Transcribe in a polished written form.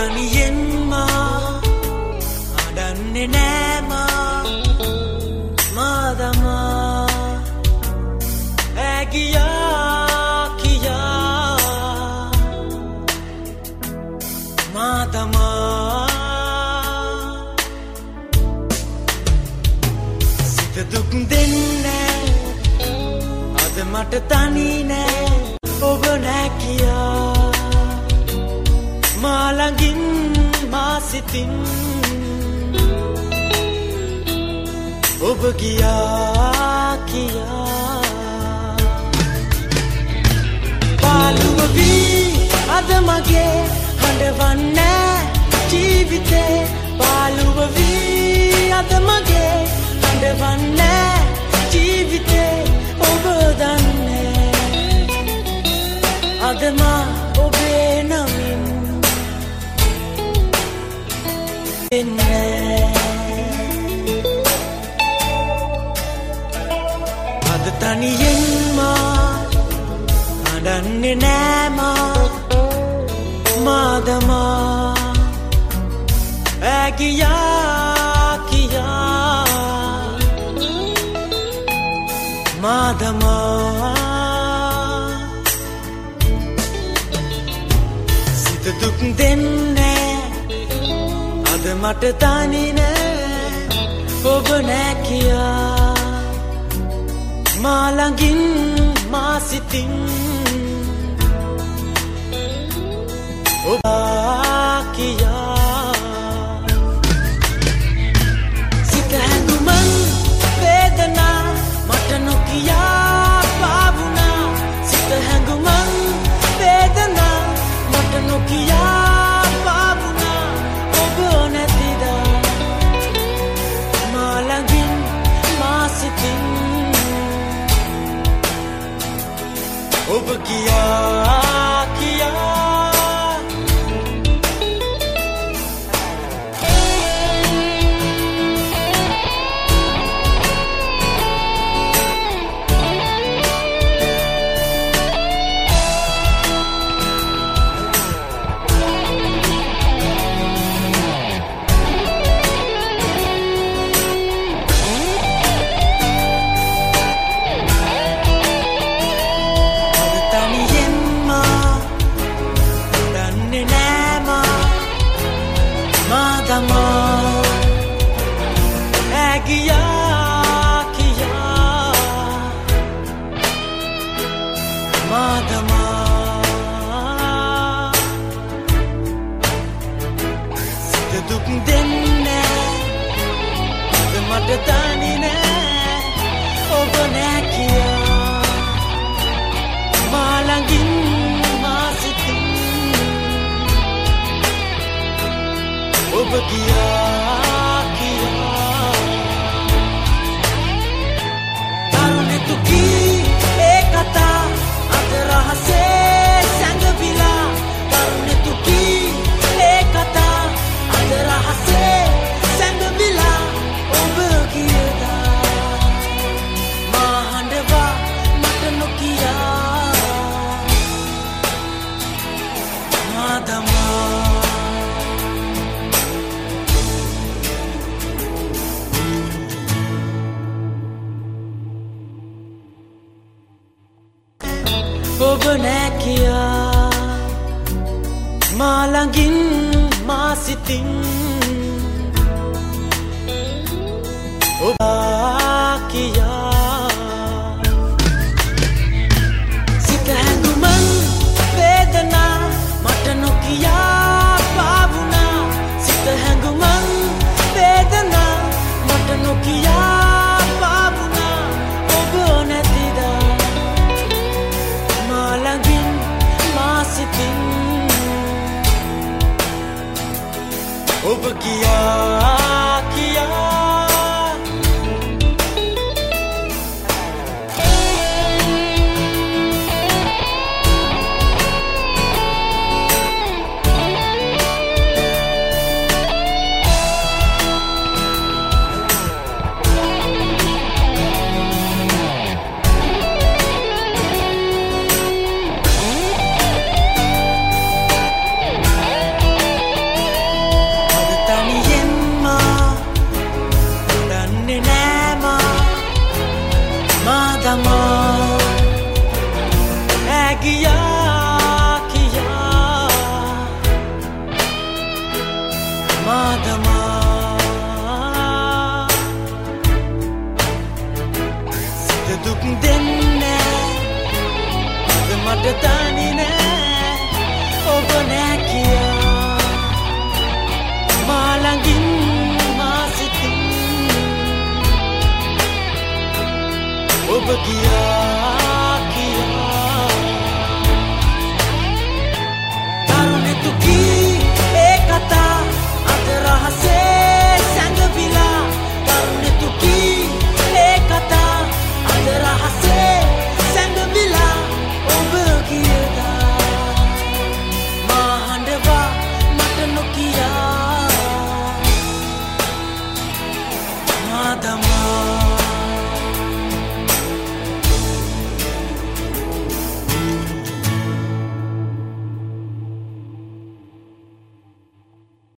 තනියෙන්ම අඩන්නේ නෑම මාදමා ඇගියා කියා මාදමා සිත දුක් දෙන්නේ අද මට තනි නෑ ඔබ නෑ කියා මාළඟින් මා සිතින් ඔබ ගියා කියා පාළුව වී අද මගේ හඬවන්නේ ජීවිතේ පාළුව වී අද මගේ හඬවන්නේ ජීවිතේ ඔබ දන්නේ අද මා ඔබේ නමින් අද තනියෙන්ම අඩන්නේ නෑම මාදමා ඇගියා කියා මාදමා සිත දුක් දෙන්නේ අද මට තනි නෑ ඔබ නෑ කියා මාළඟින් මා සිතින් ඔබ කියා සිත හැඟුමන් වේදනා මට නොකියා පාවුනා සිත හැඟුමන් වේදනා මට නොකියා පාවුනා ඔබ නැතිදා මාළඟින් මා සිතින් ඔබ ගියා කියා ඔබ නෑ කියා මාළඟින් මා සිතින් ඔබ කියා සිත හැඟුමන් වේදනා මට නොකියා පාවුනා සිත හැඟුමන් වේදනා මට නොකියා පාවුනා ඔබ නැතිදා මාළඟින් මා සිතින් ඔබ දුක් දෙන්නේ අද මට තනි නෑ ඔබ නෑ කියා මා ළඟින් මා සිතින් ඔබ ගියා